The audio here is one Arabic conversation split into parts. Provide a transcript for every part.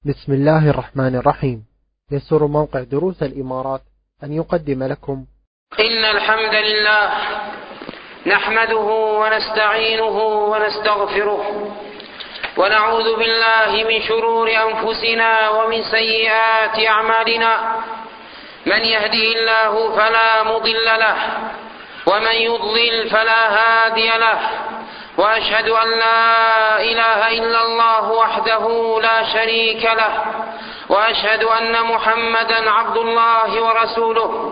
بسم الله الرحمن الرحيم. يسر موقع دروس الإمارات أن يقدم لكم إن الحمد لله نحمده ونستعينه ونستغفره ونعوذ بالله من شرور أنفسنا ومن سيئات أعمالنا. من يهده الله فلا مضل له ومن يضلل فلا هادي له، وأشهد أن لا إله إلا الله وحده لا شريك له، وأشهد أن محمدا عبد الله ورسوله.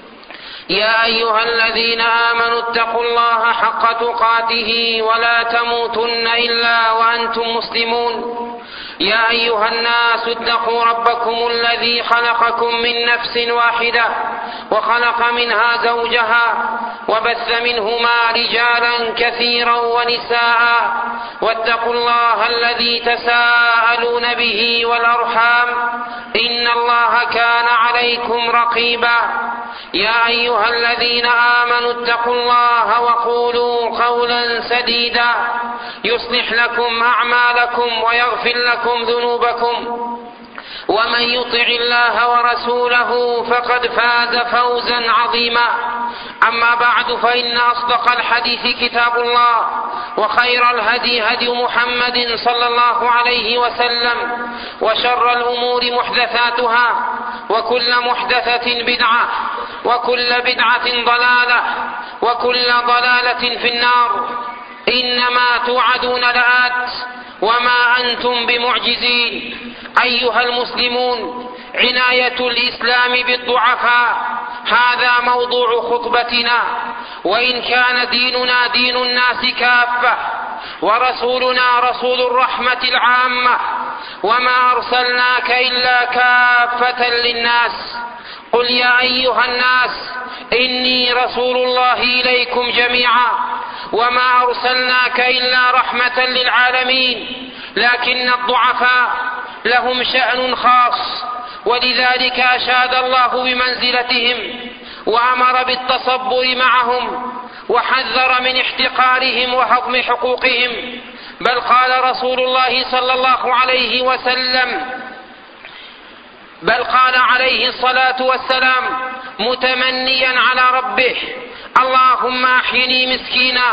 يا أيها الذين آمنوا اتقوا الله حق تقاته ولا تموتن إلا وأنتم مسلمون. يا أيها الناس اتقوا ربكم الذي خلقكم من نفس واحدة وخلق منها زوجها وبث منهما رجالا كثيرا ونساء، واتقوا الله الذي تساءلون به والأرحام إن الله كان عليكم رقيبا. يا أيها الذين آمنوا اتقوا الله وقولوا قولا سديدا يصلح لكم أعمالكم ويغفر لكم ذنوبكم، ومن يطع الله ورسوله فقد فاز فوزا عظيما. أما بعد، فإن أصدق الحديث كتاب الله، وخير الهدي هدي محمد صلى الله عليه وسلم، وشر الأمور محدثاتها، وكل محدثة بدعة، وكل بدعة ضلالة، وكل ضلالة في النار. إنما توعدون لآت وما أنتم بمعجزين. أيها المسلمون، عناية الإسلام بالضعفاء هذا موضوع خطبتنا. وإن كان ديننا دين الناس كافة، ورسولنا رسول الرحمة العامة، وما أرسلناك إلا كافة للناس. قل يا أيها الناس إني رسول الله إليكم جميعا، وما أرسلناك إلا رحمة للعالمين. لكن الضعفاء لهم شأن خاص، ولذلك أشاد الله بمنزلتهم وأمر بالتصبر معهم، وحذر من احتقارهم وهضم حقوقهم. بل قال رسول الله صلى الله عليه وسلم، بل قال عليه الصلاة والسلام متمنيا على ربه: اللهم أحيني مسكينا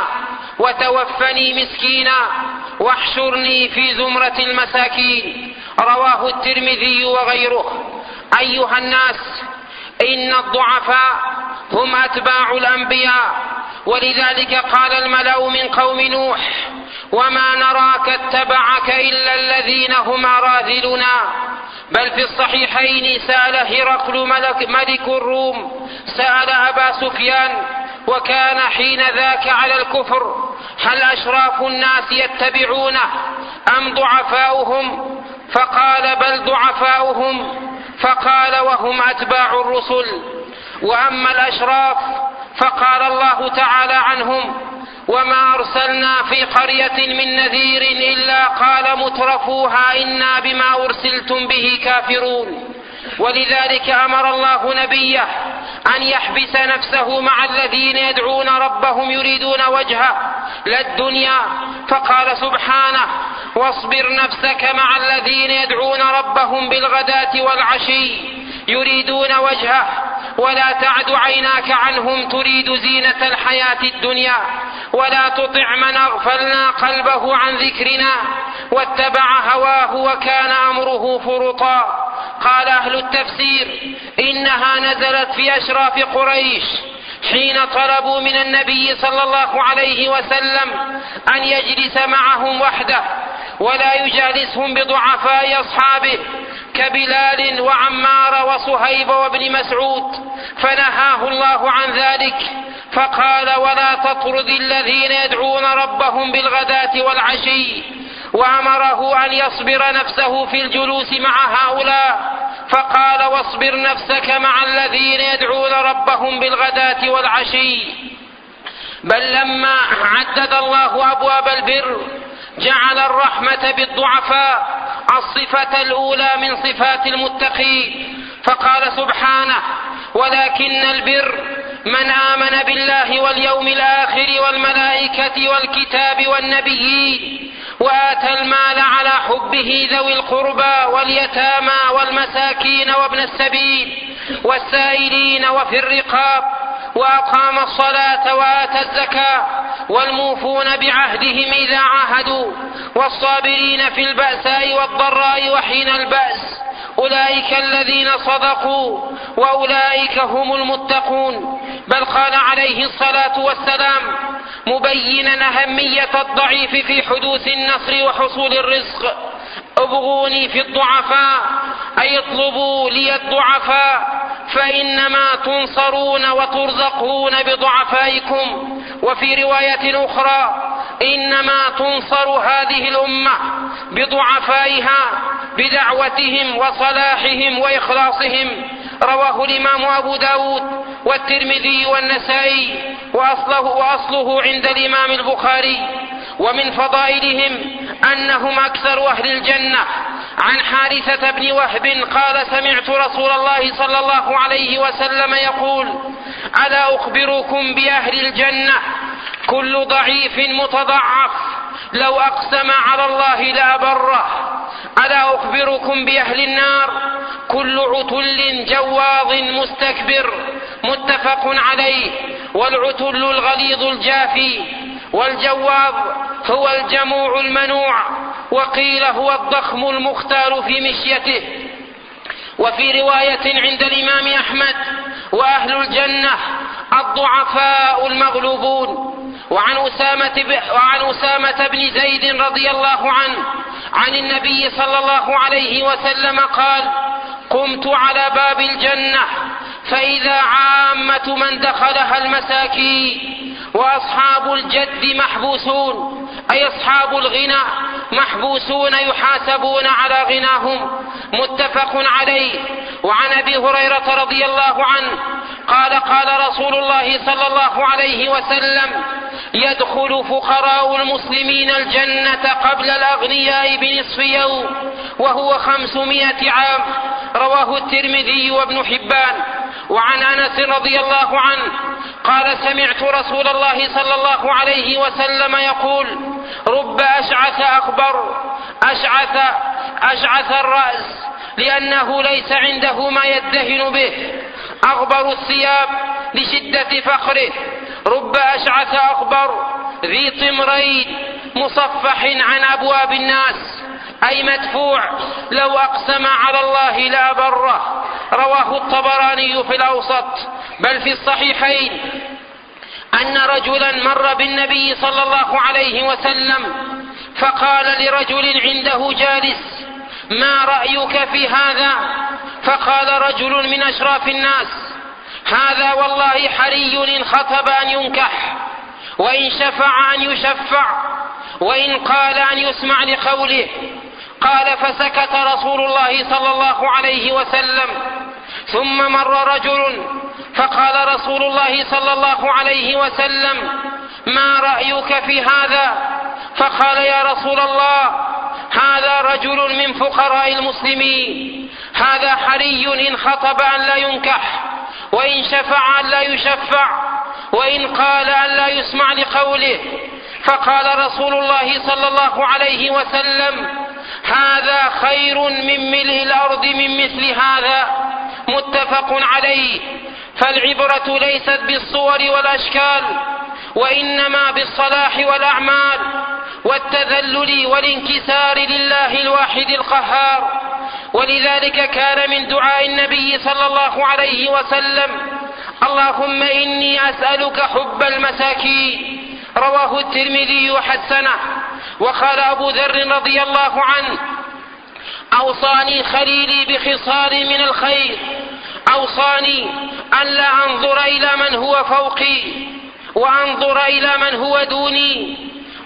وتوفني مسكينا واحشرني في زمرة المساكين. رواه الترمذي وغيره. أيها الناس، إن الضعفاء هم أتباع الأنبياء، ولذلك قال الملأ من قوم نوح: وما نراك اتبعك إلا الذين هم أراذلنا. بل في الصحيحين سأل هرقل ملك الروم، سأل أبا سفيان وكان حين ذاك على الكفر: هل أشراف الناس يتبعونه أم ضعفاؤهم؟ فقال: بل ضعفاؤهم. فقال: وهم أتباع الرسل. وأما الأشراف فقال الله تعالى عنهم: وما أرسلنا في قرية من نذير إلا قال مترفوها إنا بما أرسلتم به كافرون. ولذلك أمر الله نبيه أن يحبس نفسه مع الذين يدعون ربهم يريدون وجهه لا الدنيا، فقال سبحانه: واصبر نفسك مع الذين يدعون ربهم بالغداة والعشي يريدون وجهه ولا تعد عيناك عنهم تريد زينة الحياة الدنيا، ولا تطع من أغفلنا قلبه عن ذكرنا واتبع هواه وكان أمره فرطا. قال أهل التفسير: إنها نزلت في أشراف قريش حين طلبوا من النبي صلى الله عليه وسلم أن يجلس معهم وحده ولا يجالسهم بضعفاء أصحابه كبلال وعمار وصهيب وابن مسعود، فنهاه الله عن ذلك، فقال: ولا تطرد الذين يدعون ربهم بالغداة والعشي. وأمره أن يصبر نفسه في الجلوس مع هؤلاء، فقال: واصبر نفسك مع الذين يدعون ربهم بالغداة والعشي. بل لما عدد الله أبواب البر جعل الرحمة بالضعفاء الصفة الأولى من صفات المتقين، فقال سبحانه: ولكن البر من آمن بالله واليوم الآخر والملائكة والكتاب والنبيين وآتى المال على حبه ذوي القربى واليتامى والمساكين وابن السبيل والسائلين وفي الرقاب، وأقام الصلاة وآتى الزكاة، والموفون بعهدهم إذا عاهدوا، والصابرين في البأساء والضراء وحين البأس، أولئك الذين صدقوا وأولئك هم المتقون. بل قال عليه الصلاة والسلام مبينا أهمية الضعيف في حدوث النصر وحصول الرزق: ابغوني في الضعفاء، أي اطلبوا لي الضعفاء، فإنما تنصرون وترزقون بضعفائكم. وفي رواية أخرى: إنما تنصر هذه الأمة بضعفائها بدعوتهم وصلاحهم وإخلاصهم. رواه الإمام أبو داود والترمذي والنسائي، وأصله عند الإمام البخاري. ومن فضائلهم أنهم أكثر أهل الجنة. عن حارثة بن وهب قال: سمعت رسول الله صلى الله عليه وسلم يقول: ألا أخبركم بأهل الجنة؟ كل ضعيف متضعف لو أقسم على الله لأبره. ألا أخبركم بأهل النار؟ كل عتل جواظ مستكبر. متفق عليه. والعتل الغليظ الجافي، والجواظ هو الجموع المنوع، وقيل هو الضخم المختار في مشيته. وفي رواية عند الإمام أحمد: وأهل الجنة الضعفاء المغلوبون. وعن أسامة بن زيد رضي الله عنه عن النبي صلى الله عليه وسلم قال: قمت على باب الجنة فإذا عامة من دخلها المساكين، وأصحاب الجد محبوسون، أي أصحاب الغنى محبوسون يحاسبون على غناهم. متفق عليه. وعن أبي هريرة رضي الله عنه قال: قال رسول الله صلى الله عليه وسلم: يدخل فقراء المسلمين الجنة قبل الأغنياء بنصف يوم، وهو 500 عام. رواه الترمذي وابن حبان. وعن أنس رضي الله عنه قال: سمعت رسول الله صلى الله عليه وسلم يقول: رب أشعث أكبر أشعث الرأس، لأنه ليس عنده ما يدهن به، أغبر الثياب لشدة فخره. رب أشعث أكبر ذي طمرين مصفح عن أبواب الناس، أي مدفوع لو أقسم على الله لأبره. رواه الطبراني في الأوسط. بل في الصحيحين أن رجلا مر بالنبي صلى الله عليه وسلم فقال لرجل عنده جالس: ما رأيك في هذا؟ فقال رجل من أشراف الناس: هذا والله حري إن خطب أن ينكح، وإن شفع أن يشفع، وإن قال أن يسمع لقوله. قال: فسكت رسول الله صلى الله عليه وسلم. ثم مر رجل فقال رسول الله صلى الله عليه وسلم: ما رأيك في هذا؟ فقال: يا رسول الله، هذا رجل من فقراء المسلمين، هذا حري إن خطب أن لا ينكح، وإن شفع أن لا يشفع، وإن قال أن لا يسمع لقوله. فقال رسول الله صلى الله عليه وسلم: هذا خير من ملء الأرض من مثل هذا. متفق عليه. فالعبرة ليست بالصور والأشكال، وإنما بالصلاح والأعمال والتذلل والانكسار لله الواحد القهار. ولذلك كان من دعاء النبي صلى الله عليه وسلم: اللهم إني أسألك حب المساكين. رواه الترمذي وحسنه. وقال أبو ذر رضي الله عنه: أوصاني خليلي بخصال من الخير، أوصاني أن لا أنظر إلى من هو فوقي وأنظر إلى من هو دوني،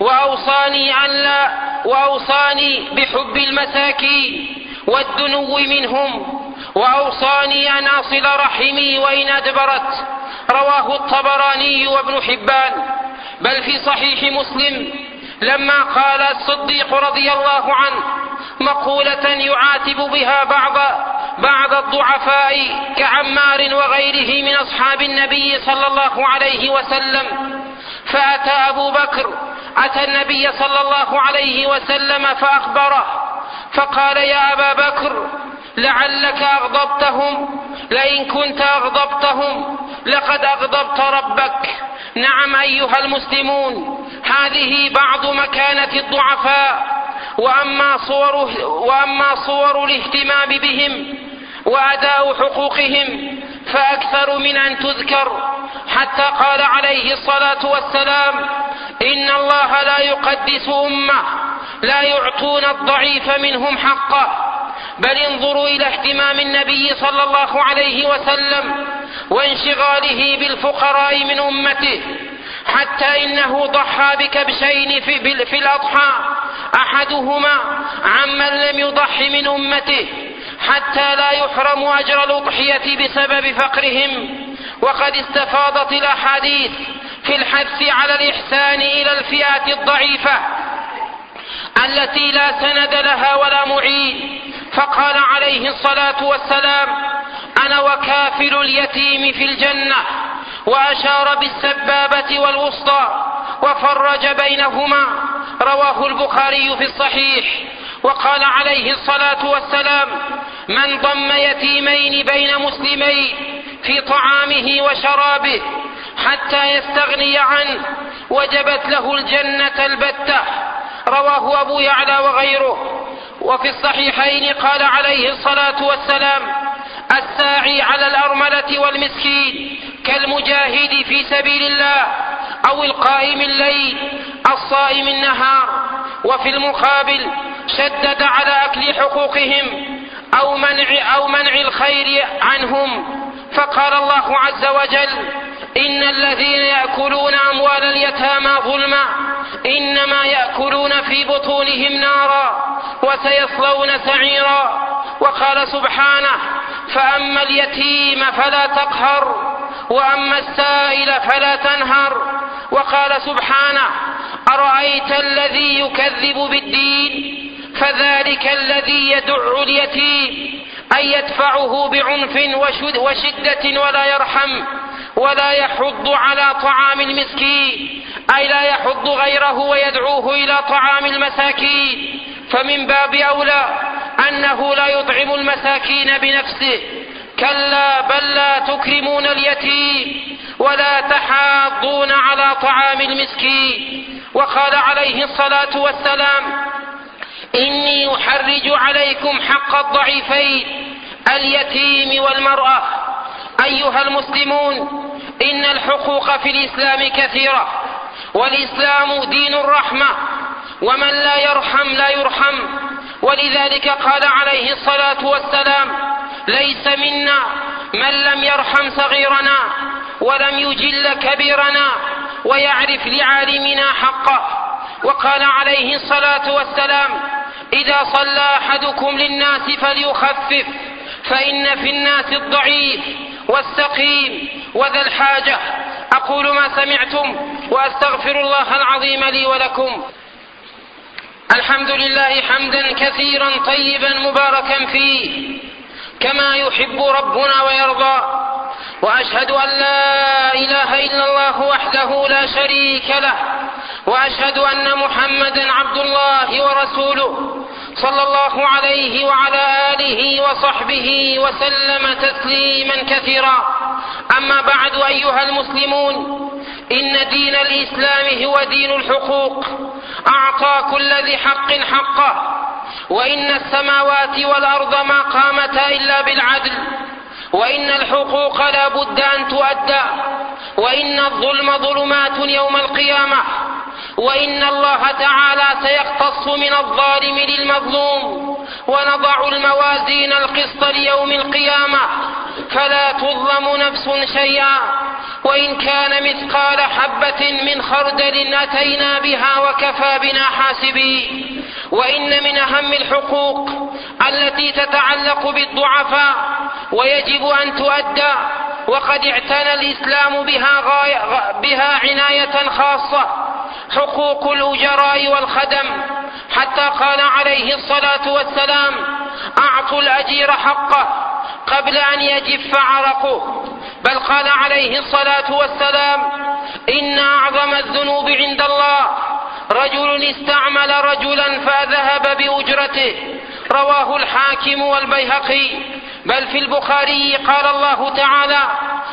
وأوصاني بحب المساكين والدنو منهم، وأوصاني أن أصل رحمي وإن أدبرت. رواه الطبراني وابن حبان. بل في صحيح مسلم لما قال الصديق رضي الله عنه مقولة يعاتب بها بعض الضعفاء كعمار وغيره من أصحاب النبي صلى الله عليه وسلم: فأتى أبو بكر أتى النبي صلى الله عليه وسلم فأخبره فقال: يا أبا بكر، لعلك أغضبتهم، لئن كنت أغضبتهم لقد أغضبت ربك. نعم أيها المسلمون، هذه بعض مكانة الضعفاء، وأما صور الاهتمام بهم وأداء حقوقهم فأكثر من أن تذكر، حتى قال عليه الصلاة والسلام: إن الله لا يقدس أمة لا يعطون الضعيف منهم حقه. بل انظروا إلى اهتمام النبي صلى الله عليه وسلم وانشغاله بالفقراء من أمته، حتى إنه ضحى بكبشين في الأضحى، أحدهما عمن لم يضح من أمته حتى لا يحرم أجر الأضحية بسبب فقرهم. وقد استفاضت الأحاديث في الحث على الإحسان إلى الفئات الضعيفة التي لا سند لها ولا معين، فقال عليه الصلاة والسلام: أنا وكافل اليتيم في الجنة، وأشار بالسبابة والوسطى وفرج بينهما، رواه البخاري في الصحيح. وقال عليه الصلاة والسلام: من ضم يتيمين بين مسلمين في طعامه وشرابه حتى يستغني عنه وجبت له الجنة البتة، رواه أبو يعلى وغيره. وفي الصحيحين قال عليه الصلاة والسلام: الساعي على الأرملة والمسكين كالمجاهد في سبيل الله أو القائم الليل الصائم النهار. وفي المقابل شدد على أكل حقوقهم أو منع الخير عنهم، فقال الله عز وجل: إن الذين يأكلون أموال اليتامى ظلما إنما يأكلون في بطونهم نارا وسيصلون سعيرا. وقال سبحانه: فأما اليتيم فلا تقهر وأما السائل فلا تنهر. وقال سبحانه: أرأيت الذي يكذب بالدين فذلك الذي يدع اليتيم، أي يدفعه بعنف وشدة ولا يرحم ولا يحض على طعام المسكين، أي لا يحض غيره ويدعوه إلى طعام المساكين. فمن باب أولى أنه لا يطعم المساكين بنفسه، كلا بل لا تكرمون اليتيم ولا تحاضون على طعام المسكين. وقال عليه الصلاة والسلام: إني أحرج عليكم حق الضعيفين اليتيم والمرأة. أيها المسلمون، إن الحقوق في الإسلام كثيرة، والإسلام دين الرحمة، ومن لا يرحم لا يرحم. ولذلك قال عليه الصلاة والسلام: ليس منا من لم يرحم صغيرنا ولم يجل كبيرنا ويعرف لعالمنا حقه. وقال عليه الصلاة والسلام: إذا صلى أحدكم للناس فليخفف، فإن في الناس الضعيف والسقيم وذا الحاجة. أقول ما سمعتم وأستغفر الله العظيم لي ولكم. الحمد لله حمدا كثيرا طيبا مباركا فيه كما يحب ربنا ويرضى، وأشهد أن لا إله إلا الله وحده لا شريك له، وأشهد أن محمدا عبد الله ورسوله صلى الله عليه وعلى آله وصحبه وسلم تسليما كثيرا. أما بعد، أيها المسلمون، إن دين الإسلام هو دين الحقوق، أعطى كل ذي حق حقه، وإن السماوات والأرض ما قامتا إلا بالعدل، وإن الحقوق لا بد أن تؤدى، وإن الظلم ظلمات يوم القيامة، وإن الله تعالى سيقتص من الظالم للمظلوم، ونضع الموازين القسط ليوم القيامة فلا تظلم نفس شيئا، وإن كان مثقال حبة من خردل أتينا بها وكفى بنا حاسبين. وإن من أهم الحقوق التي تتعلق بالضعفاء ويجب أن تؤدى، وقد اعتنى الإسلام بها عناية خاصة، حقوق الأجراء والخدم، حتى قال عليه الصلاة والسلام: أعطوا الأجير حقه قبل أن يجف عرقه. بل قال عليه الصلاة والسلام: إن أعظم الذنوب عند الله رجل استعمل رجلا فذهب بأجرته. رواه الحاكم والبيهقي. بل في البخاري قال الله تعالى: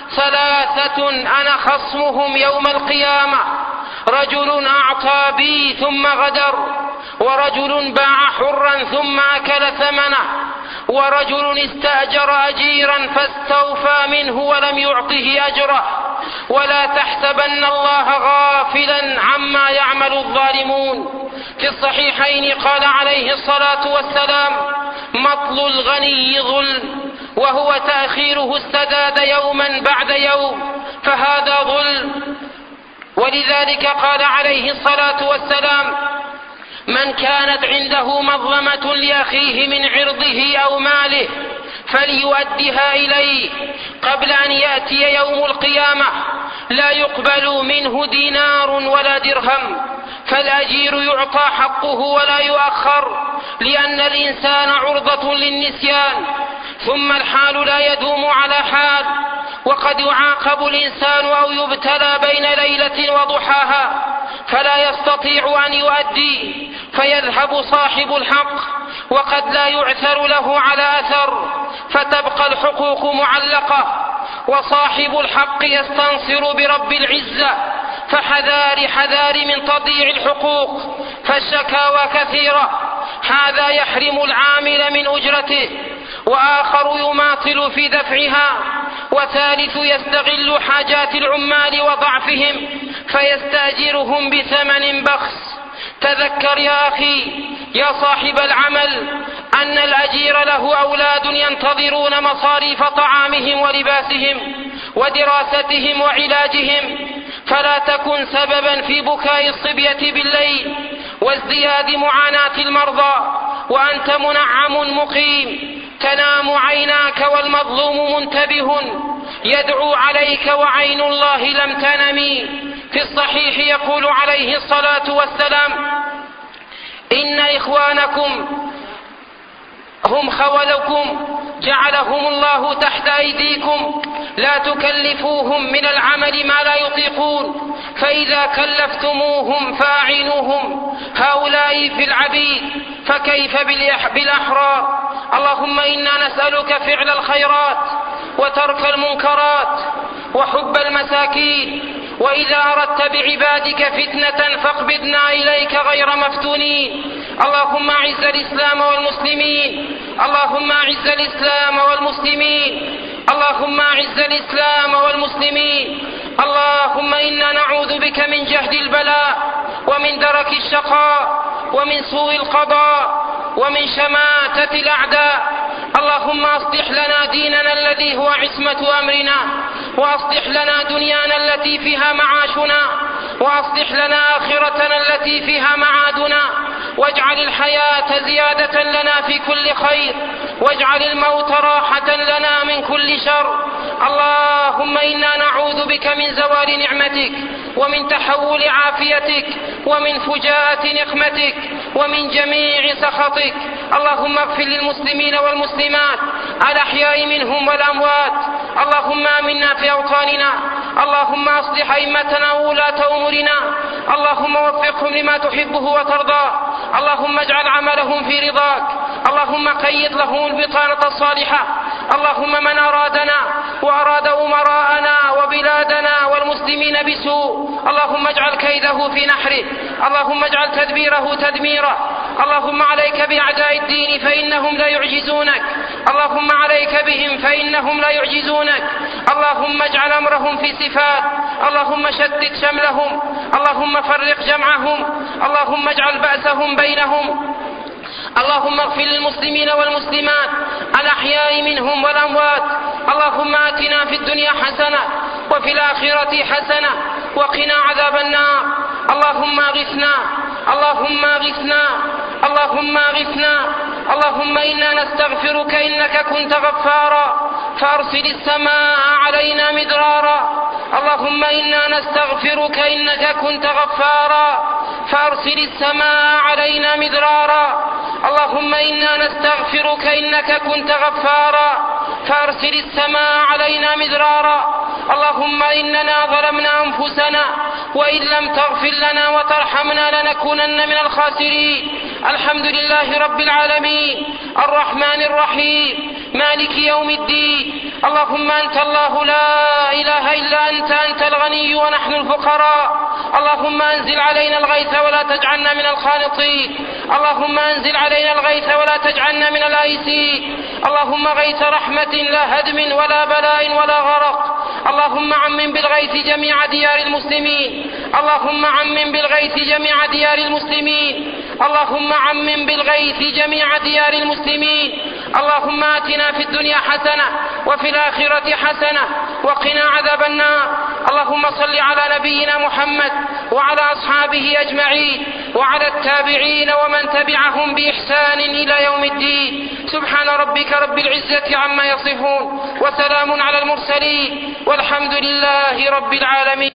3 أنا خصمهم يوم القيامة: رجل أعطى بي ثم غدر، ورجل باع حرا ثم أكل ثمنه، ورجل استأجر أجيرا فاستوفى منه ولم يعطه أجره. ولا تحسبن الله غافلا عما يعمل الظالمون. في الصحيحين قال عليه الصلاة والسلام: مطل الغني ظلم، وهو تأخيره السداد يوما بعد يوم، فهذا ظلم. ولذلك قال عليه الصلاة والسلام: من كانت عنده مظلمة لأخيه من عرضه أو ماله فليؤدها إليه قبل أن يأتي يوم القيامة لا يقبل منه دينار ولا درهم. فالأجير يعطى حقه ولا يؤخر، لأن الإنسان عرضة للنسيان. ثم الحال لا يدوم على حال، وقد يعاقب الإنسان أو يبتلى بين ليلة وضحاها فلا يستطيع أن يؤدي، فيذهب صاحب الحق وقد لا يعثر له على أثر، فتبقى الحقوق معلقة، وصاحب الحق يستنصر برب العزة. فحذار من تضييع الحقوق، فالشكاوى كثيرة. هذا يحرم العامل من أجرته، وآخر يماطل في دفعها، وثالث يستغل حاجات العمال وضعفهم فيستأجرهم بثمن بخس. تذكر يا أخي يا صاحب العمل أن الأجير له أولاد ينتظرون مصاريف طعامهم ولباسهم ودراستهم وعلاجهم، فلا تكن سببا في بكاء الصبية بالليل وازدياد معاناة المرضى وأنت منعم مقيم. تنام عيناك والمظلوم منتبه يدعو عليك وعين الله لم تنمي. في الصحيح يقول عليه الصلاة والسلام: إن إخوانكم هم خولكم جعلهم الله تحت أيديكم، لا تكلفوهم من العمل ما لا يطيقون، فإذا كلفتموهم فأعينوهم. هؤلاء في العبيد فكيف بالأحرار؟ اللهم إنا نسألك فعل الخيرات وترك المنكرات وحب المساكين، وإذا أردت بعبادك فتنة فاقبضنا إليك غير مفتونين. اللهم أعز الإسلام والمسلمين، اللهم أعز الإسلام والمسلمين، اللهم أعز الإسلام والمسلمين. اللهم إنا نعوذ بك من جهد البلاء ومن درك الشقاء ومن سوء القضاء ومن شماتة الأعداء. اللهم أصلح لنا ديننا الذي هو عصمة أمرنا، وأصلح لنا دنيانا التي فيها معاشنا، وأصلح لنا آخرتنا التي فيها معادنا، واجعل الحياة زيادة لنا في كل خير، واجعل الموت راحة لنا من كل شر. اللهم إنا نعوذ بك من زوال نعمتك ومن تحول عافيتك ومن فجاءة نقمتك ومن جميع سخطك. اللهم اغفر للمسلمين والمسلمات الأحياء منهم والأموات. اللهم آمنا في أوطاننا، اللهم أصلح أئمتنا وولاة أمورنا، اللهم وفقهم لما تحبه وترضاه، اللهم اجعل عملهم في رضاك، اللهم قيض لهم البطانة الصالحة. اللهم من أرادنا وأراد أمراءنا وبلادنا والمسلمين بسوء اللهم اجعل كيده في نحره، اللهم اجعل تدبيره تدميره. اللهم عليك بأعداء الدين فإنهم لا يعجزونك، اللهم عليك بهم فإنهم لا يعجزونك. اللهم اجعل أمرهم في صفات، اللهم شتت شملهم، اللهم فرق جمعهم، اللهم اجعل بأسهم بينهم. اللهم اغفر للمسلمين والمسلمات الأحياء منهم والأموات. اللهم آتنا في الدنيا حسنة وفي الآخرة حسنة وقنا عذاب النار. اللهم اغثنا، اللهم اغثنا، اللهم اغثنا. اللهم إنا نستغفرك إنك كنت غفارا فأرسل السماء علينا مدرارا. اللهم إنا نستغفرك إنك كنت غفارا فأرسل السماء علينا مدرارا. اللهم إنا نستغفرك إنك كنت غفارا فأرسل السماء علينا مدرارا. اللهم إننا ظلمنا أنفسنا وإن لم تغفر لنا وترحمنا لنكونن من الخاسرين. الحمد لله رب العالمين الرحمن الرحيم مالك يوم الدين. اللهم أنت الله لا إله إلا أنت الغني ونحن الفقراء. اللهم أنزل علينا الغيث ولا تجعلنا من القانطين. اللهم أنزل علينا الغيث ولا تجعلنا من الآيسين. اللهم غيث رحمة لا هدم ولا بلاء ولا غرق. اللهم عمم بالغيث جميع ديار المسلمين. اللهم عمم بالغيث جميع ديار المسلمين. اللهم عمم بالغيث جميع ديار المسلمين. اللهم آتنا في الدنيا حسنة وفي الآخرة حسنة وقنا عذاب النار. اللهم صل على نبينا محمد وعلى أصحابه أجمعين وعلى التابعين ومن تبعهم بإحسان إلى يوم الدين. سبحان ربك رب العزة عما يصفون وسلام على المرسلين والحمد لله رب العالمين.